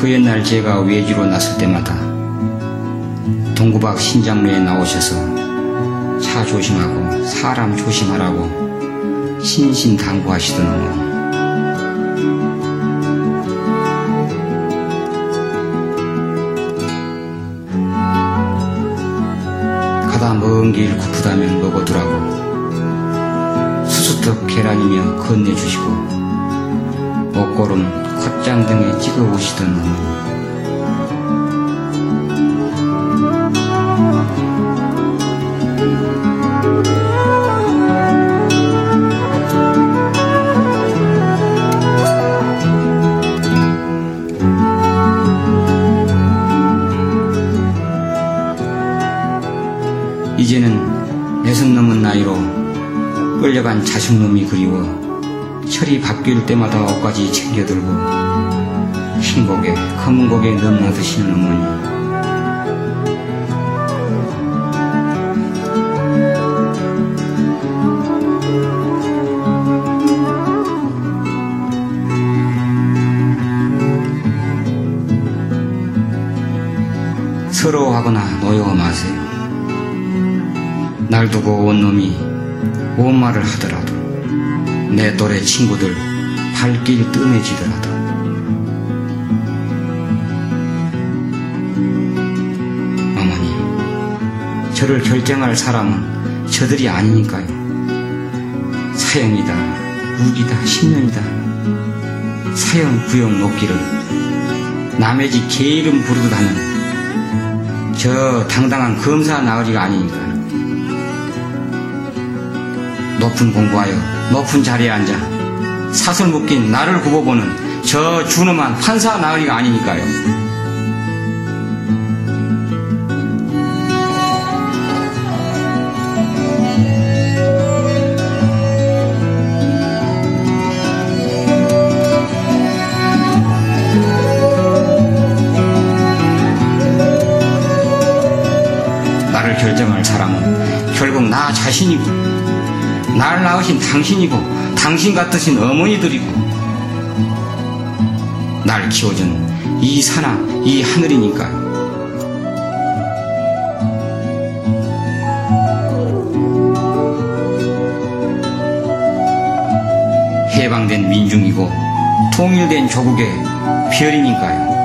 그 옛날 제가 외지로 났을 때마다 동구박 신장로에 나오셔서 차 조심하고 사람 조심하라고 신신당부하시던 어머니. 가다 먼 길 고프다면 먹어두라고 수수떡 계란이며 건네주시고 옷고름 콧장 등에 찍어오시던 어머니. 이제는 60 넘은 나이로 끌려간 자식놈이 그리워 철이 바뀔 때마다 옷까지 챙겨들고 흰 고개 검은 고개 넘나드시는 어머니. 서러워하거나 노여워 마세요. 날 두고 온 놈이 온 말을 하더라도 내 또래 친구들 발길 뜸해지더라도 어머니, 저를 결정할 사람은 저들이 아니니까요. 사형이다 무기다 10년이다 사형 구형 놓기를 남의 집 개 이름 부르듯 하는 저 당당한 검사 나으리가 아니니까요. 높은 공부하여 높은 자리에 앉아 사슬 묶인 나를 굽어보는 저 준엄한 판사 나으리가 아니니까요. 나를 결정할 사람은 결국 나 자신이고 날 낳으신 당신이고 당신 같으신 어머니들이고 날 키워준 이 산하 이 하늘이니까요. 해방된 민중이고 통일된 조국의 별이니까요.